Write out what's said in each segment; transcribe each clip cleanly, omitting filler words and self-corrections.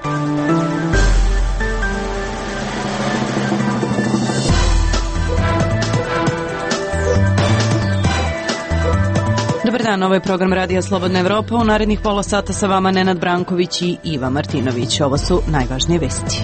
Dobar dan, ovo je program Radija Slobodna Evropa. U narednih pola sata sa vama Nenad Branković i Iva Martinović. Ovo su najvažnije vesti.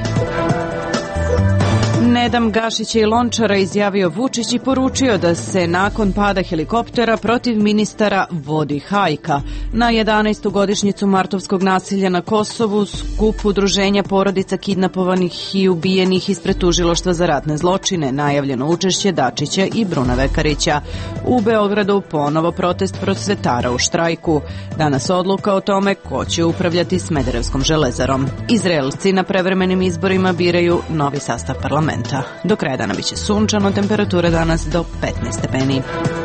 Nedam Gašića i Lončara izjavio Vučić i poručio da se nakon pada helikoptera protiv ministara vodi hajka. Na 11. godišnjicu martovskog nasilja na Kosovu skup udruženja porodica kidnapovanih i ubijenih ispred tužilaštva za ratne zločine, najavljeno učešće Dačića i Bruna Vekarića. U Beogradu ponovo protest prosvetara u štrajku. Danas odluka o tome ko će upravljati Smederevskom železarom. Izraelci na prevremenim izborima biraju novi sastav parlamenta. Do kraja dana biće sunčano, temperatura danas do 15 stepeni.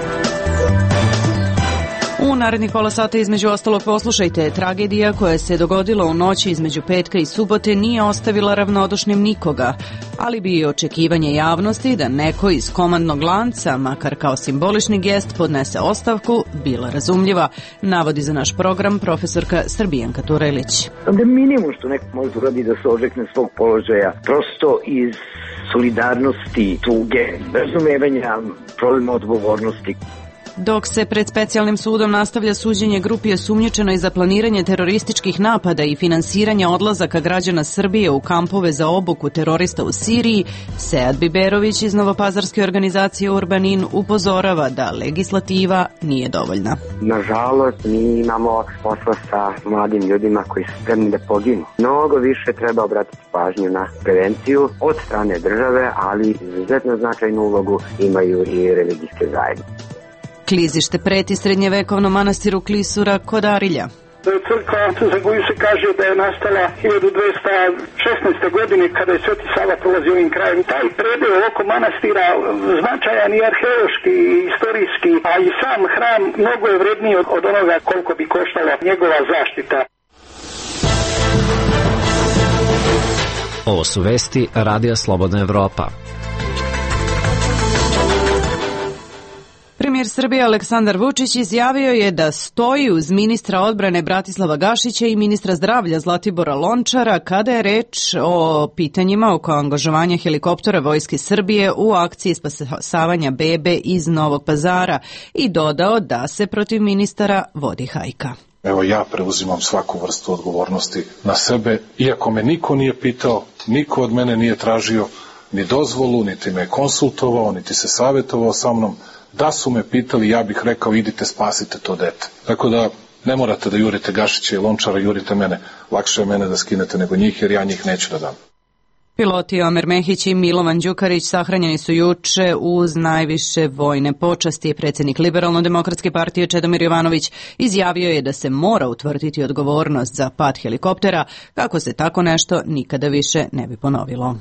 U narednih pola sata između ostalog poslušajte, tragedija koja se dogodila u noći između petka i subote nije ostavila ravnodušnim nikoga, ali bi i očekivanje javnosti da neko iz komandnog lanca, makar kao simbolični gest, podnese ostavku, bila razumljiva, navodi za naš program profesorka Srbijanka Turelić. Da minimum što neko može uradi da se odrekne svog položaja, prosto iz solidarnosti, tuge, razumevanja, problema odgovornosti. Dok se pred specijalnim sudom nastavlja suđenje grupi osumnjičenoj za planiranje terorističkih napada i finansiranja odlazaka građana Srbije u kampove za obuku terorista u Siriji, Sead Biberović iz novopazarske organizacije Urbanin upozorava da legislativa nije dovoljna. Nažalost, mi imamo posla sa mladim ljudima koji su spremni da poginu. Mnogo više treba obratiti pažnju na prevenciju od strane države, ali izuzetno značajnu ulogu imaju i religijske zajednice. Klizište preti srednjevekovnom manastiru Klisura kod Arilja. Crkva za koju se kaže da je nastala 1216. godine kada je Sveti Sava prolazio ovim krajem. Taj predeo oko manastira značajan i arheološki i istorijski, a i sam hram mnogo je vredniji od onoga koliko bi koštala njegova zaštita. Ovo su vesti Radija Slobodna Evropa. Premijer Srbije Aleksandar Vučić izjavio je da stoji uz ministra odbrane Bratislava Gašića i ministra zdravlja Zlatibora Lončara kada je reč o pitanjima oko angažovanja helikoptera Vojske Srbije u akciji spasavanja bebe iz Novog Pazara i dodao da se protiv ministara vodi hajka. Evo ja preuzimam svaku vrstu odgovornosti na sebe, iako me niko nije pitao, niko od mene nije tražio ni dozvolu, niti me konsultovao, niti se savjetovao sa mnom. Da su me pitali, ja bih rekao idite spasite to dete. Tako da ne morate da jurite Gašića i Lončara, jurite mene. Lakše je mene da skinete nego njih, jer ja njih neću da dam. Piloti Omer Mehić i Milovan Đukarić sahranjeni su juče uz najviše vojne počasti. Predsjednik Liberalno-demokratske partije Čedomir Jovanović izjavio je da se mora utvrditi odgovornost za pad helikoptera, kako se tako nešto nikada više ne bi ponovilo.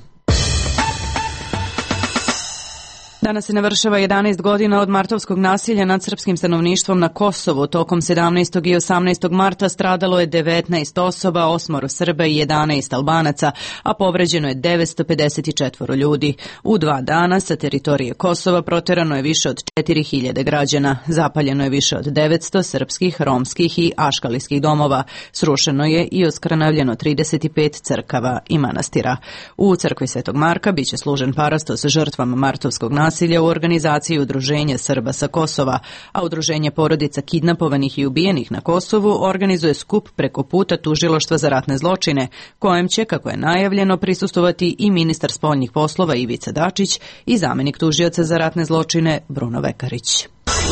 Danas se navršava 11 godina od martovskog nasilja nad srpskim stanovništvom na Kosovu. Tokom 17. i 18. marta stradalo je 19 osoba, 8 Srba i 11 Albanaca, a povređeno je 954 ljudi. U 2 dana sa teritorije Kosova proterano je više od 4000 građana. Zapaljeno je više od 900 srpskih, romskih i aškalijskih domova. Srušeno je i oskrnavljeno 35 crkava i manastira. U crkvi Svetog Marka biće služen parastos žrtvama martovskog nasilja u organizaciji Udruženja Srba sa Kosova, a Udruženje porodica kidnapovanih i ubijenih na Kosovu organizuje skup preko puta tužilaštva za ratne zločine, kojem će, kako je najavljeno, prisustvovati i ministar spoljnih poslova Ivica Dačić i zamenik tužioca za ratne zločine Bruno Vekarić.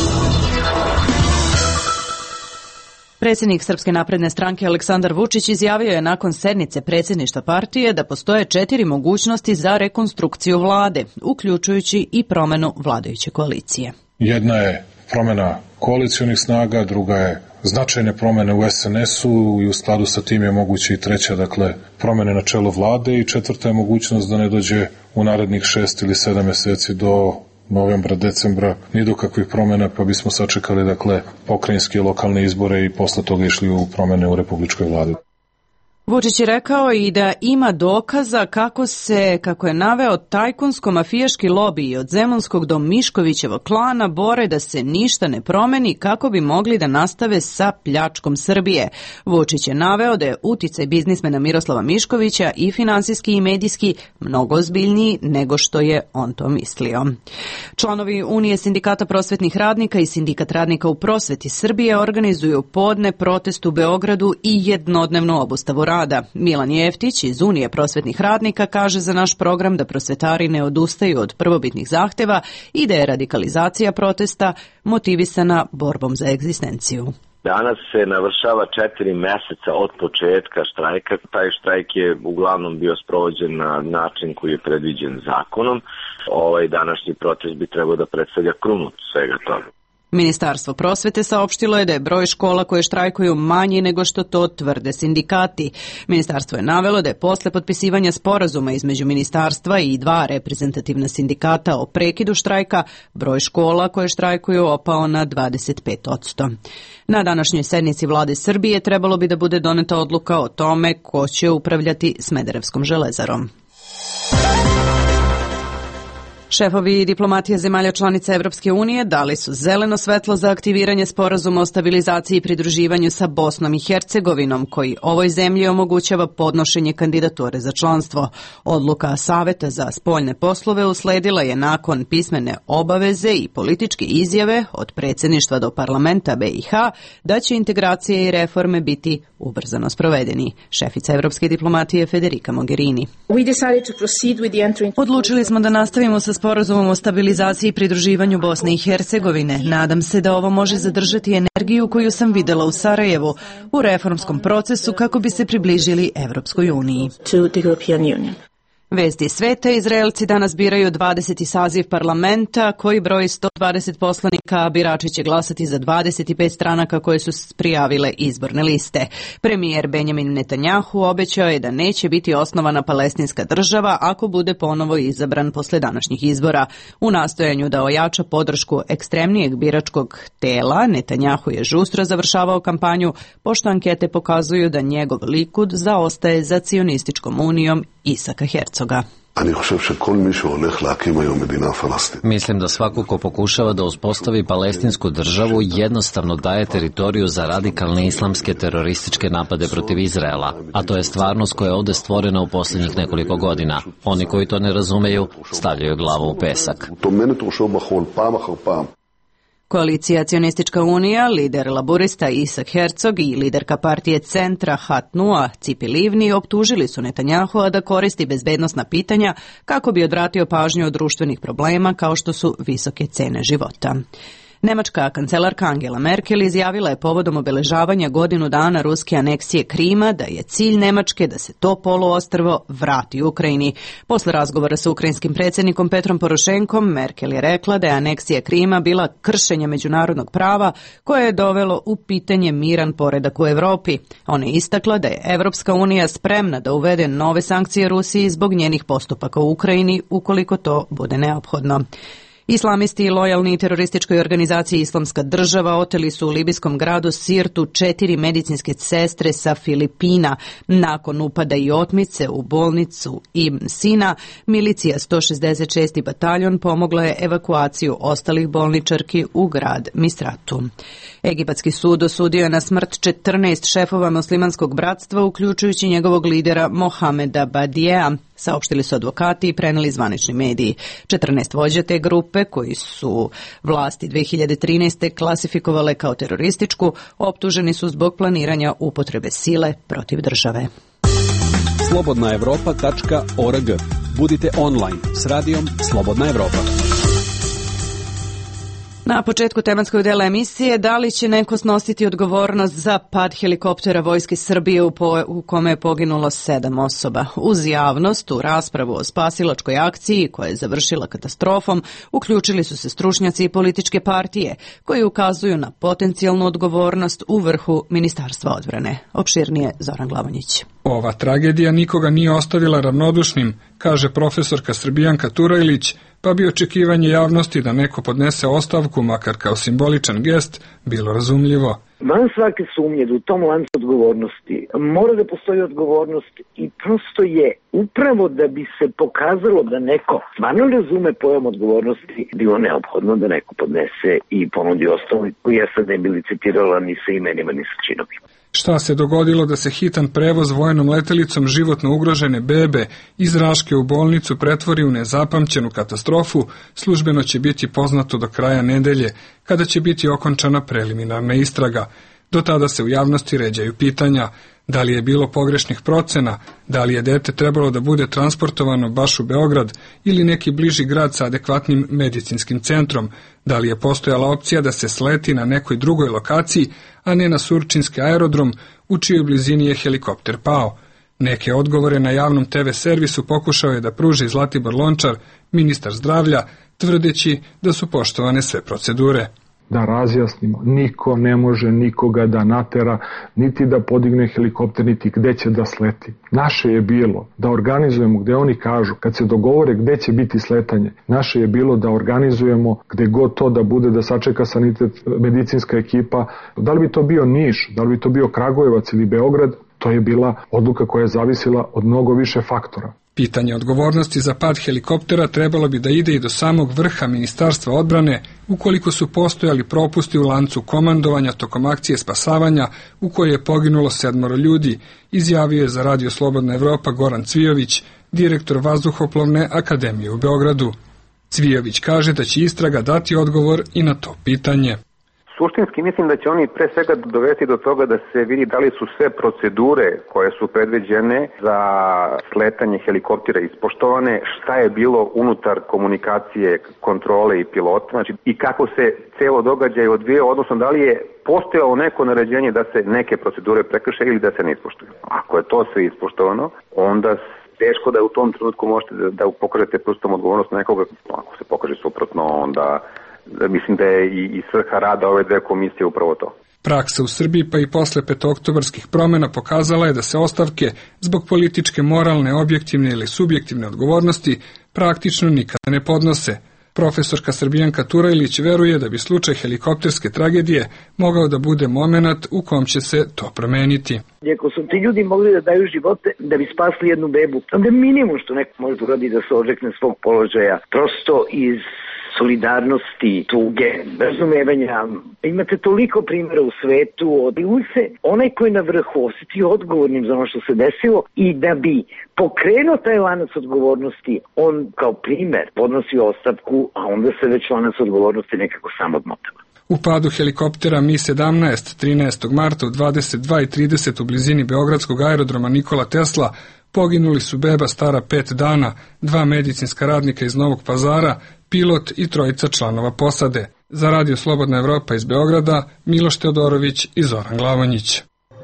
Predsjednik Srpske napredne stranke Aleksandar Vučić izjavio je nakon sednice predsjedništva partije da postoje 4 mogućnosti za rekonstrukciju vlade, uključujući i promjenu vladajuće koalicije. Jedna je promjena koalicionih snaga, druga je značajne promjene u SNS-u i u skladu sa tim je moguće i treća, dakle, promjene na čelu vlade i četvrta je mogućnost da ne dođe u narednih 6 ili 7 mjeseci do novembra, decembra, ni do kakvih promjena, pa bismo sačekali, dakle, pokrajinske i lokalne izbore i posle toga išli u promjene u republičkoj vladi. Vučić je rekao i da ima dokaza kako je naveo tajkunsko-mafijaški lobiji od Zemunskog do Miškovićevog klana bore da se ništa ne promeni kako bi mogli da nastave sa pljačkom Srbije. Vučić je naveo da je uticaj biznismena Miroslava Miškovića i finansijski i medijski mnogo ozbiljniji nego što je on to mislio. Članovi Unije sindikata prosvetnih radnika i Sindikat radnika u prosveti Srbije organizuju podne protest u Beogradu i jednodnevnu obustavu rada. Milan Jeftić iz Unije prosvetnih radnika kaže za naš program da prosvetari ne odustaju od prvobitnih zahteva i da je radikalizacija protesta motivisana borbom za egzistenciju. Danas se navršava 4 meseca od početka štrajka. Taj štrajk je uglavnom bio sprovođen na način koji je predviđen zakonom. Ovaj današnji protest bi trebao da predstavlja krunu svega toga. Ministarstvo prosvete saopštilo je da je broj škola koje štrajkuju manji nego što to tvrde sindikati. Ministarstvo je navelo da je posle potpisivanja sporazuma između ministarstva i 2 reprezentativna sindikata o prekidu štrajka broj škola koje štrajkuju opao na 25%. Na današnjoj sednici Vlade Srbije trebalo bi da bude doneta odluka o tome ko će upravljati Smederevskom železarom. Šefovi diplomatije zemalja članica Evropske unije dali su zeleno svetlo za aktiviranje sporazuma o stabilizaciji i pridruživanju sa Bosnom i Hercegovinom, koji ovoj zemlji omogućava podnošenje kandidature za članstvo. Odluka Saveta za spoljne poslove usledila je nakon pismene obaveze i političke izjave od predsjedništva do parlamenta BiH da će integracije i reforme biti ubrzano sprovedeni. Šefica Evropske diplomatije Federica Mogherini. Odlučili smo da nastavimo sa sporazumom o stabilizaciji i pridruživanju Bosne i Hercegovine. Nadam se da ovo može zadržati energiju koju sam videla u Sarajevu u reformskom procesu kako bi se približili Evropskoj uniji. Vesti sveta, Izraelci danas biraju 20. saziv parlamenta koji broji 120 poslanika, a birači će glasati za 25 stranaka koje su prijavile izborne liste. Premijer Benjamin Netanjahu obećao je da neće biti osnovana palestinska država ako bude ponovo izabran posle današnjih izbora. U nastojanju da ojača podršku ekstremnijeg biračkog tela, Netanjahu je žustro završavao kampanju, pošto ankete pokazuju da njegov Likud zaostaje za cionističkom unijom Isaka Hercoga. Mislim da svako ko pokušava da uspostavi palestinsku državu jednostavno daje teritoriju za radikalne islamske terorističke napade protiv Izraela, a to je stvarnost koja je ovde stvorena u posljednjih nekoliko godina. Oni koji to ne razumeju stavljaju glavu u pesak. Koalicija Cionistička unija, lider laburista Isak Hercog i liderka partije Centra Hatnua Cipi Livni optužili su Netanjahua da koristi bezbednosna pitanja kako bi odvratio pažnju od društvenih problema kao što su visoke cene života. Nemačka kancelarka Angela Merkel izjavila je povodom obeležavanja godinu dana ruske aneksije Krima da je cilj Nemačke da se to poluostrvo vrati Ukrajini. Posle razgovora sa ukrajinskim predsjednikom Petrom Porošenkom, Merkel je rekla da je aneksija Krima bila kršenje međunarodnog prava koje je dovelo u pitanje miran poredak u Evropi. Ona je istakla da je Evropska unija spremna da uvede nove sankcije Rusiji zbog njenih postupaka u Ukrajini ukoliko to bude neophodno. Islamisti lojalni terorističkoj organizaciji Islamska država oteli su u libijskom gradu Sirtu 4 medicinske sestre sa Filipina. Nakon upada i otmice u bolnicu Ibn Sina, milicija 166. bataljon pomogla je evakuaciju ostalih bolničarki u grad Misratu. Egipatski sud osudio je na smrt 14 šefova muslimanskog bratstva, uključujući njegovog lidera Mohameda Badijea, saopštili su advokati i preneli zvanični mediji. 14 vođa te grupe, koji su vlasti 2013. klasifikovale kao terorističku, optuženi su zbog planiranja upotrebe sile protiv države. Slobodnaevropa.org. Budite online s radijom Slobodna Evropa. Na početku tematskog dela emisije, da li će neko snositi odgovornost za pad helikoptera Vojske Srbije u kome je poginulo 7 osoba? Uz javnost u raspravu o spasilačkoj akciji koja je završila katastrofom uključili su se stručnjaci i političke partije koji ukazuju na potencijalnu odgovornost u vrhu Ministarstva odbrane. Opširnije Zoran Glavonjić. Ova tragedija nikoga nije ostavila ravnodušnim, kaže profesorka Srbijanka Turajlić, pa bi očekivanje javnosti da neko podnese ostavku, makar kao simboličan gest, bilo razumljivo. Van svake sumnje da u tom lancu odgovornosti mora da postoji odgovornost i prosto je upravo da bi se pokazalo da neko stvarno razume pojam odgovornosti, bilo neophodno da neko podnese i ponudi ostavku, koju ja sad ne bi licitirala ni sa imenima ni sa činovima. Šta se dogodilo da se hitan prevoz vojnom letelicom životno ugrožene bebe iz Raške u bolnicu pretvori u nezapamćenu katastrofu, službeno će biti poznato do kraja nedelje, kada će biti okončana preliminarna istraga. Do tada se u javnosti ređaju pitanja da li je bilo pogrešnih procena, da li je dete trebalo da bude transportovano baš u Beograd ili neki bliži grad sa adekvatnim medicinskim centrom, da li je postojala opcija da se sleti na nekoj drugoj lokaciji, a ne na Surčinski aerodrom u čijoj blizini je helikopter pao. Neke odgovore na javnom TV servisu pokušao je da pruži Zlatibor Lončar, ministar zdravlja, tvrdeći da su poštovane sve procedure. Da razjasnimo, niko ne može nikoga da natera, niti da podigne helikopter, niti gde će da sleti. Naše je bilo da organizujemo gde oni kažu, kad se dogovore gde će biti sletanje, naše je bilo da organizujemo gde god to da bude, da sačeka sanitet, medicinska ekipa. Da li bi to bio Niš, da li bi to bio Kragujevac ili Beograd, to je bila odluka koja je zavisila od mnogo više faktora. Pitanje odgovornosti za pad helikoptera trebalo bi da ide i do samog vrha Ministarstva odbrane, ukoliko su postojali propusti u lancu komandovanja tokom akcije spasavanja u kojoj je poginulo 7 ljudi, izjavio je za Radio Slobodna Evropa Goran Cvijović, direktor Vazduhoplovne akademije u Beogradu. Cvijović kaže da će istraga dati odgovor i na to pitanje. Suštinski mislim da će oni pre svega dovesti do toga da se vidi da li su sve procedure koje su predviđene za sletanje helikoptera ispoštovane, šta je bilo unutar komunikacije, kontrole i pilota, znači i kako se celo događaj odvijao, odnosno da li je postojalo neko naređenje da se neke procedure prekrše ili da se ne ispoštuju. Ako je to sve ispoštovano, onda teško da u tom trenutku možete da pokažete prstom odgovornost nekoga. Ako se pokaže suprotno, onda mislim da je i svrha rada ove dve komisije upravo to. Praksa u Srbiji pa i posle petooktobarskih promjena pokazala je da se ostavke zbog političke, moralne, objektivne ili subjektivne odgovornosti praktično nikada ne podnose. Profesorka Srbijanka Turajlić veruje da bi slučaj helikopterske tragedije mogao da bude momenat u kom će se to promeniti. Ako su ti ljudi mogli da daju živote da bi spasli jednu bebu, onda minimum što neko može uradi da se odrekne svog položaja, prosto iz solidarnosti, tuge, razumevanja. Imate toliko primjera u svetu, uvijek se onaj koji je na vrhu osjeti odgovornim za ono što se desilo i da bi pokrenuo taj lanac odgovornosti, on kao primjer podnosi ostavku, a onda se već lanac odgovornosti nekako sam odmotava. U padu helikoptera Mi-17 13. marta u 22:30 u blizini beogradskog aerodroma Nikola Tesla poginuli su beba stara 5 dana, 2 medicinska radnika iz Novog Pazara, pilot i 3 članova posade. Za Radio Slobodna Evropa iz Beograda, Miloš Teodorović i Zoran Glavonjić.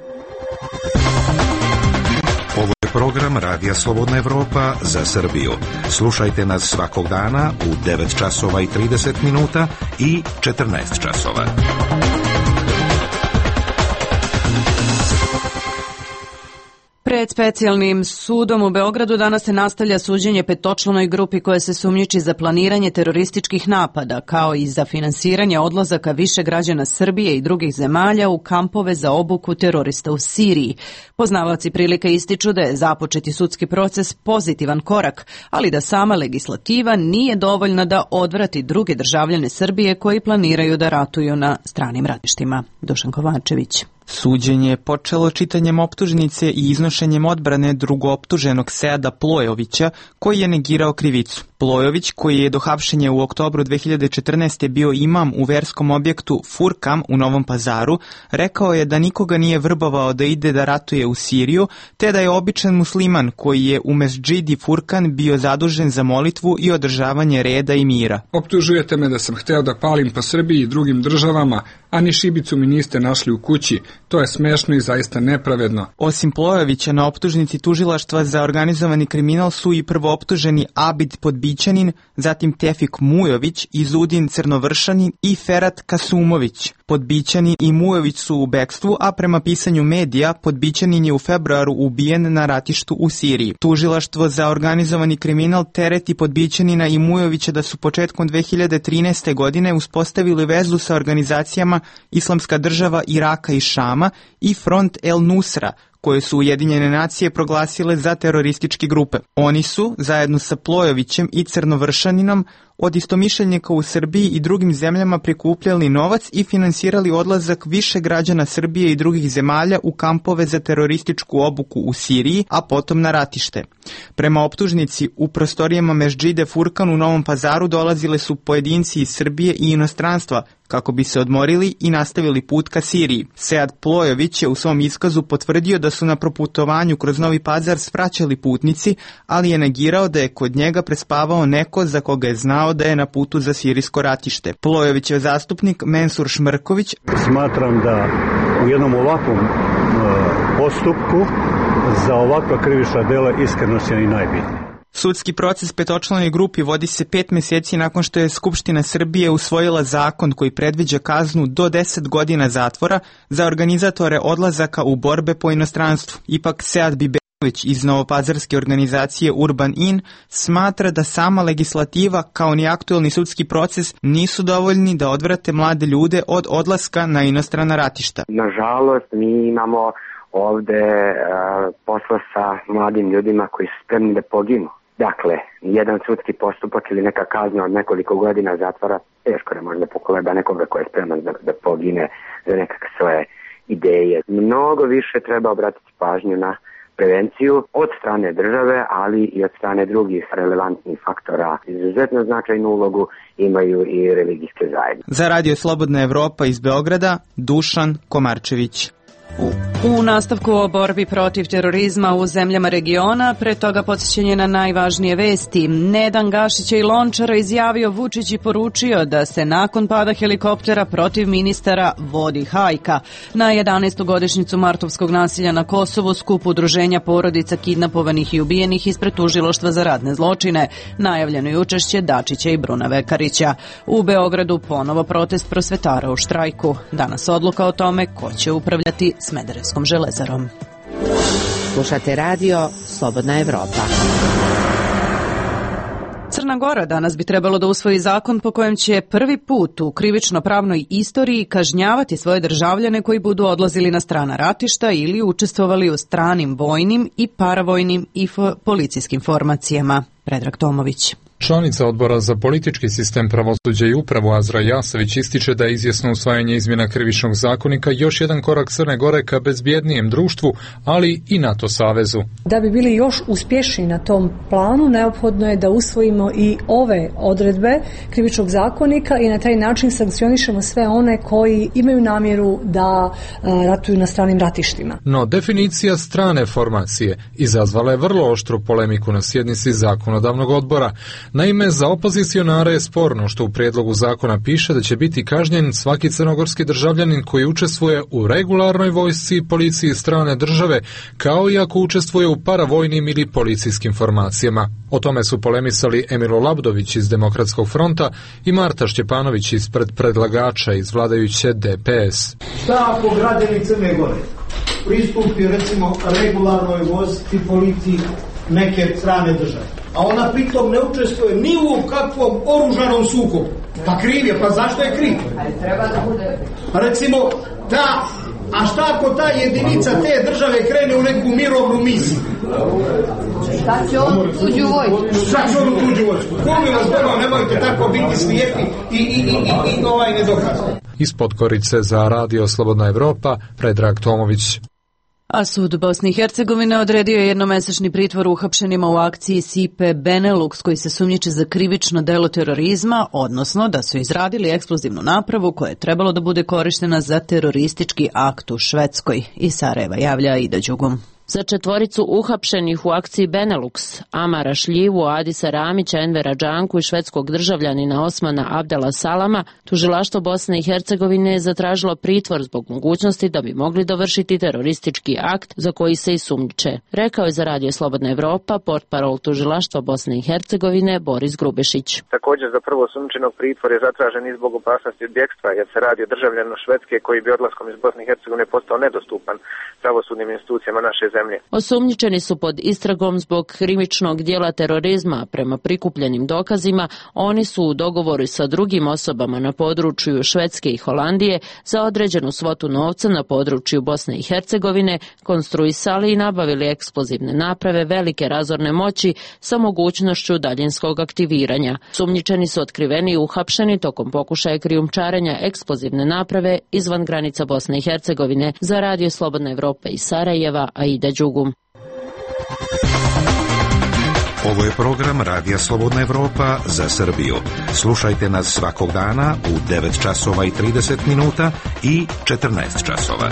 Ovo je program Radija Slobodna Evropa za Srbiju. Slušajte nas svakog dana u 9 časova i 30 minuta i 14 časova. Pred specijalnim sudom u Beogradu danas se nastavlja suđenje petočlanoj grupi koja se sumnjiči za planiranje terorističkih napada, kao i za finansiranje odlazaka više građana Srbije i drugih zemalja u kampove za obuku terorista u Siriji. Poznavaoci prilike ističu da je započeti sudski proces pozitivan korak, ali da sama legislativa nije dovoljna da odvrati druge državljane Srbije koji planiraju da ratuju na stranim ratištima. Dušan Kovačević. Suđenje je počelo čitanjem optužnice i iznošenjem odbrane drugooptuženog Seada Plojovića, koji je negirao krivicu. Plojović, koji je do hapšenja u oktobru 2014. bio imam u verskom objektu Furkam u Novom Pazaru, rekao je da nikoga nije vrbovao da ide da ratuje u Siriju, te da je običan musliman koji je u Mesdžidi Furkan bio zadužen za molitvu i održavanje reda i mira. Optužujete me da sam hteo da palim po Srbiji i drugim državama, a ni šibicu mi niste našli u kući. To je smešno i zaista nepravedno. Osim Plojovića, na optužnici tužilaštva za organizovani kriminal su i prvooptuženi Abid Podbićanin, zatim Tefik Mujović, Izudin Crnovršanin i Ferat Kasumović. Podbićanin i Mujović su u bekstvu, a prema pisanju medija, Podbićanin je u februaru ubijen na ratištu u Siriji. Tužilaštvo za organizovani kriminal tereti Podbićanina i Mujovića da su početkom 2013. godine uspostavili vezu sa organizacijama Islamska država Iraka i Šama i Front El Nusra, koje su Ujedinjene nacije proglasile za terorističke grupe. Oni su, zajedno sa Plojovićem i Crnovršaninom, od istomišljenika u Srbiji i drugim zemljama prikupljali novac i finansirali odlazak više građana Srbije i drugih zemalja u kampove za terorističku obuku u Siriji, a potom na ratište. Prema optužnici, u prostorijama Mesdžide Furkan u Novom Pazaru dolazile su pojedinci iz Srbije i inostranstva kako bi se odmorili i nastavili put ka Siriji. Sead Plojović je u svom iskazu potvrdio da su na proputovanju kroz Novi Pazar svraćali putnici, ali je negirao da je kod njega prespavao neko za koga je znao da je na putu za sirijsko ratište. Plojovićev zastupnik Mensur Šmrković: smatram da u jednom ovakvom postupku za ovakva krivična dela iskrenost je i najbitnije. Sudski proces petočlanoj grupi vodi se 5 meseci nakon što je Skupština Srbije usvojila zakon koji predviđa kaznu do 10 godina zatvora za organizatore odlazaka u borbe po inostranstvu. Ipak Sead Biberović iz novopazarske organizacije Urban In smatra da sama legislativa kao ni aktuelni sudski proces nisu dovoljni da odvrate mlade ljude od odlaska na inostrana ratišta. Nažalost, mi imamo ovde posla sa mladim ljudima koji su spremni da poginu. Dakle, jedan sudski postupak ili neka kazna od nekoliko godina zatvora teško ne može da pokoleba nekoga koji je spreman da pogine za nekakve svoje ideje. Mnogo više treba obratiti pažnju na prevenciju od strane države, ali i od strane drugih relevantnih faktora. Izuzetno značajnu ulogu imaju i religijske zajednice. Za Radio Slobodna Evropa iz Beograda, Dušan Komarčević. U nastavku o borbi protiv terorizma u zemljama regiona, pre toga podsjećanje na najvažnije vesti. Nedan Gašića i Lončara izjavio Vučić i poručio da se nakon pada helikoptera protiv ministara vodi hajka. Na 11. godišnjicu martovskog nasilja na Kosovu skup udruženja porodica kidnapovanih i ubijenih ispred tužilaštva za ratne zločine. Najavljeno je učešće Dačića i Bruna Vekarića. U Beogradu ponovo protest prosvetara u štrajku. Danas odluka o tome ko će upravljati Smederevskom železarom. Slušate radio Slobodna Evropa. Crna Gora danas bi trebalo da usvoji zakon po kojem će prvi put u krivično-pravnoj istoriji kažnjavati svoje državljane koji budu odlazili na strana ratišta ili učestvovali u stranim vojnim i paravojnim i policijskim formacijama. Predrag Tomović. Članica odbora za politički sistem, pravosuđa i upravu Azra Jasović ističe da je izvjesno usvajanje izmjena krivičnog zakonika još jedan korak Crne Gore ka bezbjednijem društvu, ali i NATO savezu. Da bi bili još uspješni na tom planu, neophodno je da usvojimo i ove odredbe krivičnog zakonika i na taj način sankcionišemo sve one koji imaju namjeru da ratuju na stranim ratištima. No, definicija strane formacije izazvala je vrlo oštru polemiku na sjednici zakonodavnog odbora. Naime, za opozicionare je sporno što u prijedlogu zakona piše da će biti kažnjen svaki crnogorski državljanin koji učestvuje u regularnoj vojsci i policiji strane države, kao i ako učestvuje u paravojnim ili policijskim formacijama. O tome su polemisali Emilo Labdović iz Demokratskog fronta i Marta Šćepanović ispred predlagača iz vladajuće DPS. Šta ako građani Crne Gore pristupi recimo regularnoj vojsci policiji neke strane države, a ona pritom ne učestvuje ni u kakvom oružanom sukobu? Pa kriv je, pa zašto je kriv? Treba da bude. Recimo, a šta ako ta jedinica te države krene u neku mirovnu misiju? Šta će on u tuđu vojsku? Šta će on u tuđu vojsku? Komi vas Boga, nemojte tako biti slijepi i nedokazani. Iz Podgorice za Radio Slobodna Evropa, Predrag Tomović. A sud Bosne i Hercegovine odredio je jednomesečni pritvor uhapšenima u akciji Sipe Benelux koji se sumnjiče za krivično delo terorizma, odnosno da su izradili eksplozivnu napravu koja je trebalo da bude korištena za teroristički akt u Švedskoj. Iz Sarajeva javlja Ida Đugum. Za četvoricu uhapšenih u akciji Benelux, Amara Šljivu, Adisa Ramića, Envera Džanku i švedskog državljanina Osmana Abdela Salama, tužilaštvo Bosne i Hercegovine je zatražilo pritvor zbog mogućnosti da bi mogli dovršiti teroristički akt za koji se i sumnjiče. Rekao je za Radio Slobodna Evropa portparol tužilaštva Bosne i Hercegovine Boris Grubešić. Također za prvo osumnjičenog pritvor je zatražen i zbog opasnosti od bjegstva, jer se radi o državljaninu Švedske koji bi odlaskom iz Bosne i Hercegovine postao nedostupan pravosudnim institucijama naše zemlje. Osumnjičeni su pod istragom zbog krivičnog dijela terorizma. Prema prikupljenim dokazima, oni su u dogovoru sa drugim osobama na području Švedske i Holandije za određenu svotu novca na području Bosne i Hercegovine konstruisali i nabavili eksplozivne naprave velike razorne moći sa mogućnošću daljinskog aktiviranja. Sumnjičeni su otkriveni i uhapšeni tokom pokušaja krijumčarenja eksplozivne naprave izvan granica Bosne i Hercegovine. Za Radio Slobodna Evropa iz Sarajeva, Aida Đugum. Ovo je program Radija Slobodna Evropa za Srbiju. Slušajte nas svakog dana u 9 časova i 30 minuta i 14 časova.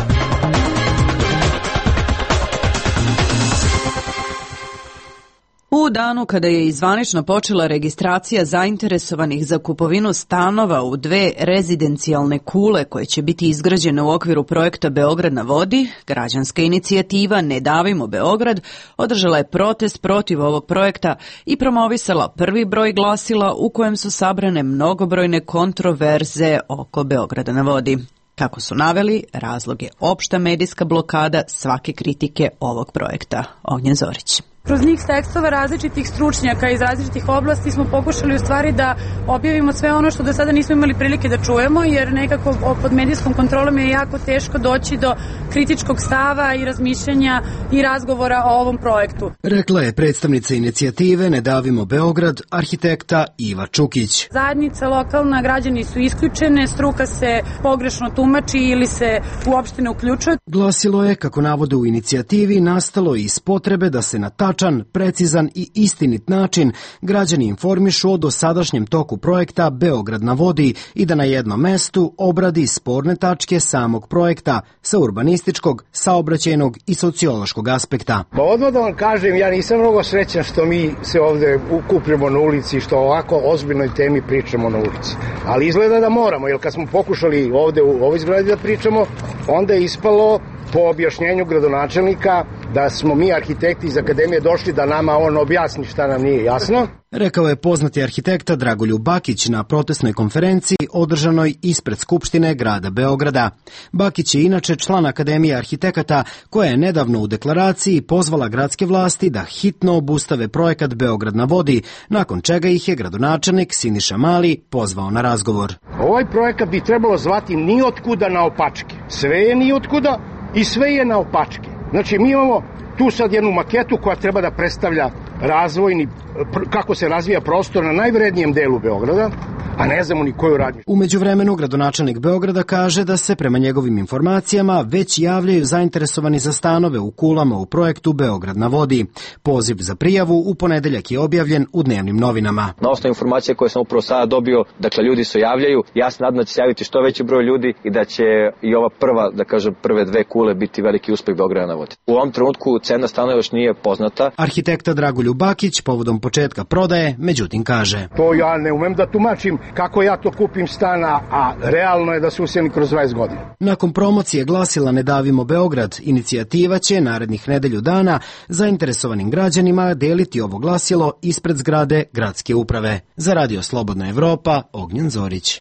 U danu kada je zvanično počela registracija zainteresovanih za kupovinu stanova u 2 rezidencijalne kule koje će biti izgrađene u okviru projekta Beograd na vodi, građanska inicijativa Ne davimo Beograd održala je protest protiv ovog projekta i promovisala prvi broj glasila u kojem su sabrane mnogobrojne kontroverze oko Beograda na vodi. Kako su naveli, razlog je opšta medijska blokada svake kritike ovog projekta. Ognjen Zorić. Kroz njih tekstova različitih stručnjaka iz različitih oblasti smo pokušali u stvari da objavimo sve ono što do sada nismo imali prilike da čujemo, jer nekako pod medijskom kontrolom je jako teško doći do kritičkog stava i razmišljanja i razgovora o ovom projektu. Rekla je predstavnica inicijative Ne davimo Beograd, arhitekta Iva Čukić. Zajednica lokalna, građani su isključene, struka se pogrešno tumači ili se uopšte ne uključuje. Glasilo je, kako navode u inicijativi, nastalo iz potrebe da se na tačan, precizan i istinit način građani informišu o dosadašnjem toku projekta Beograd na vodi i da na jednom mestu obradi sporne tačke samog projekta sa urbanističkog, saobraćajnog i sociološkog aspekta. Pa odmah da vam kažem, ja nisam mnogo srećan što mi se ovde ukupljamo na ulici, što ovako ozbiljnoj temi pričamo na ulici. Ali izgleda da moramo, jer kad smo pokušali ovde u ovoj zgradi da pričamo, onda je ispalo po objašnjenju gradonačelnika da smo mi arhitekti iz akademije došli da nama on objasni šta nam nije jasno. Rekao je poznati arhitekta Dragoljub Bakić na protestnoj konferenciji održanoj ispred Skupštine grada Beograda. Bakić je inače član Akademije arhitekata koja je nedavno u deklaraciji pozvala gradske vlasti da hitno obustave projekat Beograd na vodi, nakon čega ih je gradonačelnik Siniša Mali pozvao na razgovor. Ovaj projekat bi trebalo zvati Niotkuda naopačke. Sve je niotkuda i sve je naopačke. Znači mi imamo tu sad jednu maketu koja treba da predstavlja razvojni, kako se razvija prostor na najvrednijem delu Beograda, a ne znamo ni koju radnju. U međuvremenu gradonačelnik Beograda kaže da se prema njegovim informacijama već javljaju zainteresovani za stanove u kulama u projektu Beograd na vodi. Poziv za prijavu u ponedeljak je objavljen u dnevnim novinama. Na osnovu informacije koje sam upravo sada dobio, dakle ljudi se javljaju, ja se nadam da će se javiti što veći broj ljudi i da će i ova prve 2 kule biti veliki uspeh Beograda na vodi. U ovom trenutku cena stana još nije poznata. Arhitekta Dragoljub Bakić povodom početka prodaje, međutim kaže: To ja ne umem da tumačim kako ja to kupim stana, a realno je da se useli kroz 20 godina. Nakon promocije glasila Ne davimo Beograd, inicijativa će narednih nedelju dana zainteresovanim građanima deliti ovo glasilo ispred zgrade gradske uprave. Za Radio Slobodna Evropa, Ognjen Zorić.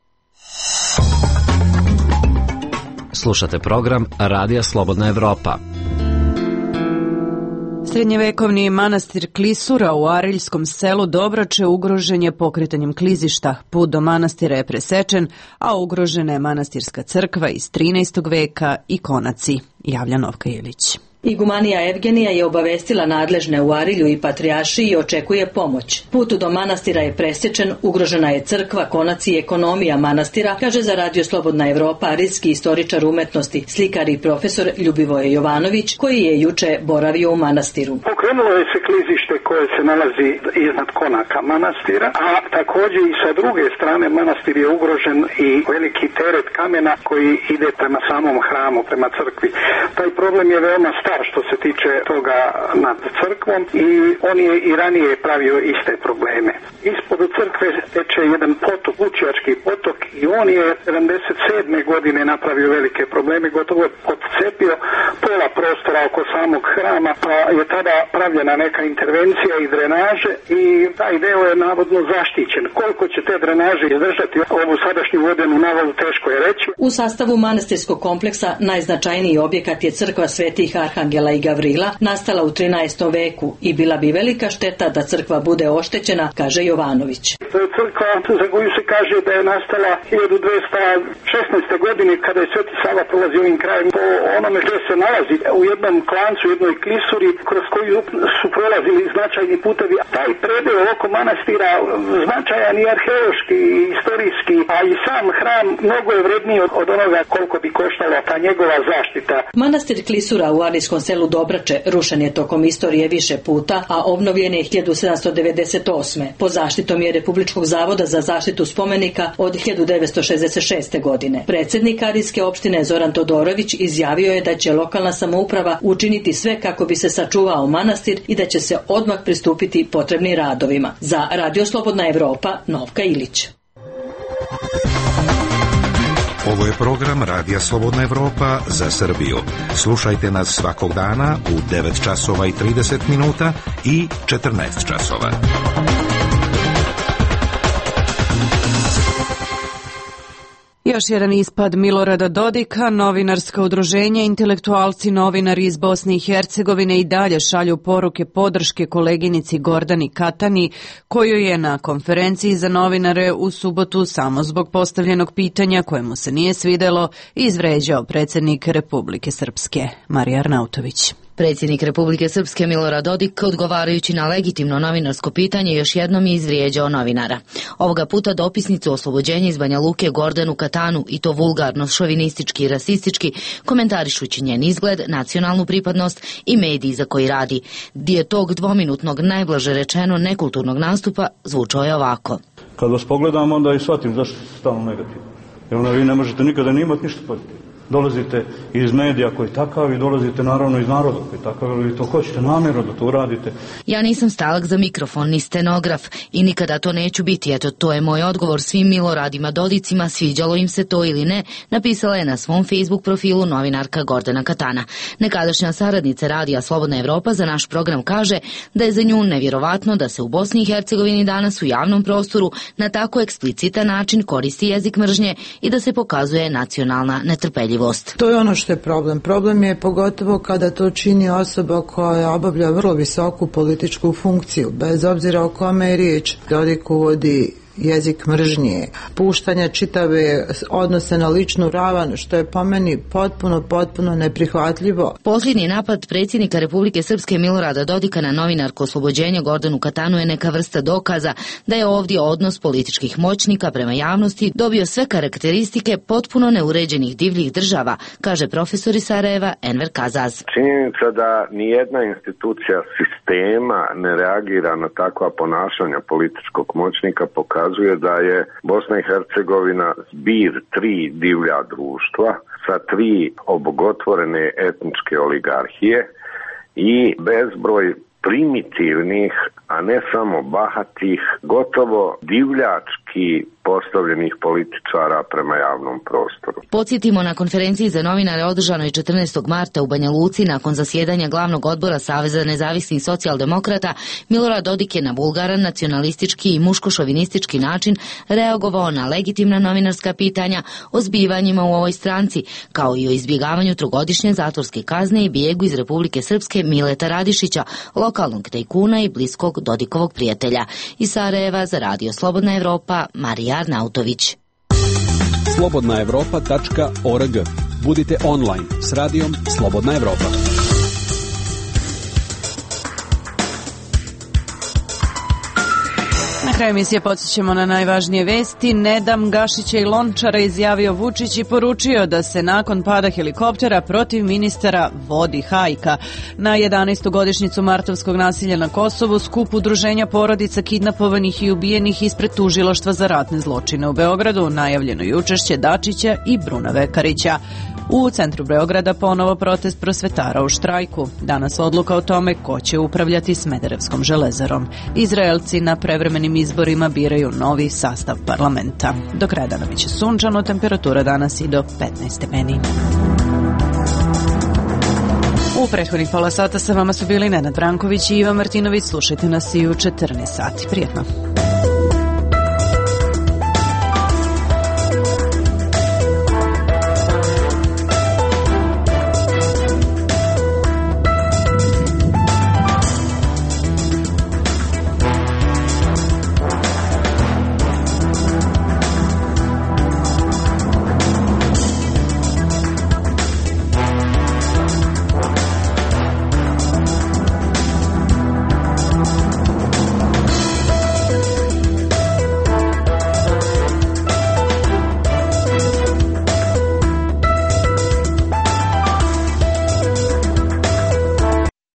Slušate program Radija Slobodna Evropa. Srednjevekovni manastir Klisura u Ariljskom selu Dobrače ugrožen je pokretanjem klizišta. Put do manastira je presečen, a ugrožena je manastirska crkva iz 13. veka i konaci, javlja Novka Ilić. Igumanija Evgenija je obavestila nadležne u Arilju i Patrijaršiji i očekuje pomoć. Put do manastira je presječen, ugrožena je crkva, konac i ekonomija manastira, kaže za Radio Slobodna Evropa arilski istoričar umetnosti, slikar i profesor Ljubivoje Jovanović, koji je juče boravio u manastiru. Pokrenulo je se klizište koje se nalazi iznad konaka manastira, a također i sa druge strane manastir je ugrožen i veliki teret kamena koji ide prema samom hramu, prema crkvi. Taj problem je veoma star stav što se tiče toga nad crkvom i on je i ranije pravio iste probleme. Ispod crkve teče jedan potok, Vučjački potok, i on je 77. godine napravio velike probleme, gotovo je odcepio pola prostora oko samog hrama, pa je tada pravljena neka intervencija i drenaže i taj deo je navodno zaštićen. Koliko će te drenaže izdržati ovu sadašnju vodenu navalu, teško je reći. U sastavu manastirskog kompleksa najznačajniji objekat je crkva Svetih Arhangela i Gavrila, nastala u 13. veku i bila bi velika šteta da crkva bude oštećena, kaže Jovanović. To je crkva za koju se kaže da je nastala 1216. godine kada je Sveti Sava prolazio ovim krajem. Po onome gdje se nalazi u jednom klancu, jednoj klisuri kroz koju su prolazili značajni putevi. Taj predeo oko manastira značajan i arheološki i istorijski, a i sam hram mnogo je vredniji od onoga koliko bi koštala ta njegova zaštita. Manastir Klisura u arijskom selu Dobrače rušen je tokom istorije više puta, a obnovljen je 1798. pod zaštitom je Republičkog zavoda za zaštitu spomenika od 1966. godine. Predsjednik arijske opštine Zoran Todorović izjavio je da će lokalna samouprava učiniti sve kako bi se sačuvao manastir i da će se odmah pristupiti potrebnim radovima. Za Radio Slobodna Evropa, Novka Ilić. Ovo je program Radija Slobodna Evropa za Srbiju. Slušajte nas svakog dana u 9 časova i 30 minuta i 14 časova. Još jedan ispad Milorada Dodika, novinarsko udruženje, intelektualci novinari iz Bosne i Hercegovine i dalje šalju poruke podrške koleginici Gordani Katani, koju je na konferenciji za novinare u subotu samo zbog postavljenog pitanja kojemu se nije svidelo izvređao predsjednik Republike Srpske, Marija Arnautović. Predsjednik Republike Srpske Milorad Dodik, odgovarajući na legitimno novinarsko pitanje, još jednom je izvrijeđao novinara. Ovoga puta dopisnicu oslobođenja iz Banja Luke Gordanu Katanu, i to vulgarno, šovinistički i rasistički, komentarišući njen izgled, nacionalnu pripadnost i mediji za koji radi. Dio tog dvominutnog, najblaže rečeno, nekulturnog nastupa zvučao je ovako. Kad vas pogledam, onda i shvatim zašto ste stalno negativni. Jer vi ne možete nikada ni imati ništa pozitivno. Dolazite iz medija koji je takav i dolazite naravno iz naroda koji je takav, ali vi to hoćete namjerno da to uradite. Ja nisam stalak za mikrofon ni stenograf i nikada to neću biti. Eto, to je moj odgovor svim Miloradima Dodicima, sviđalo im se to ili ne, napisala je na svom Facebook profilu novinarka Gordana Katana. Nekadašnja saradnica Radija Slobodna Evropa za naš program kaže da je za nju nevjerovatno da se u Bosni i Hercegovini danas u javnom prostoru na tako eksplicitan način koristi jezik mržnje i da se pokazuje nacionalna netrpeljivost. To je ono što je problem. Problem je pogotovo kada to čini osoba koja obavlja vrlo visoku političku funkciju, bez obzira o kome je riječ. Dodik uvodi jezik mržnje, puštanja čitave odnose na ličnu ravan, što je po meni potpuno neprihvatljivo. Posljednji napad predsjednika Republike Srpske Milorada Dodika na novinarku oslobođenja Gordanu Katanu je neka vrsta dokaza da je ovdje odnos političkih moćnika prema javnosti dobio sve karakteristike potpuno neuređenih divljih država, kaže profesor iz Sarajeva Enver Kazaz. Činjenica da nijedna institucija sistema ne reagira na takva ponašanja političkog moćnika pokazuje da je Bosna i Hercegovina zbir 3 divlja društva sa 3 obogotvorene etničke oligarhije i bezbroj primitivnih, a ne samo bahatih, gotovo divljački postavljenih političara prema javnom prostoru. Podsjetimo, na konferenciji za novinare održanoj 14. marta u Banja Luci nakon zasjedanja glavnog odbora Saveza nezavisnih socijaldemokrata, Milorad Dodik je na vulgaran, nacionalistički i muško-šovinistički način reagovao na legitimna novinarska pitanja o zbivanjima u ovoj stranci, kao i o izbjegavanju trogodišnje zatvorske kazne i bijegu iz Republike Srpske Mileta Radišića, lokalnog tajkuna i bliskog Dodikovog prijatelja. Iz Sarajeva za Radio Slobodna Evropa, Marija Arnautović. slobodnaevropa.org. Budite online s radijom Slobodna Evropa. Na kraju emisije podsjećamo na najvažnije vesti. Ne dam Gašića i Lončara, izjavio Vučić i poručio da se nakon pada helikoptera protiv ministara vodi hajka. Na 11. godišnjicu martovskog nasilja na Kosovu skup udruženja porodica kidnapovanih i ubijenih ispred tužilaštva za ratne zločine u Beogradu najavljeno je učešće Dačića i Bruna Vekarića. U centru Beograda ponovo protest prosvetara u štrajku. Danas odluka o tome ko će upravljati Smederevskom železarom. Izraelci na prevremenim izborima biraju novi sastav parlamenta. Do kraja dana biće sunčano, temperatura danas i do 15 stepeni. U prethodnih pola sata sa vama su bili Nenad Branković i Ivan Martinović. Slušajte nas i u 14 sati. Prijetno.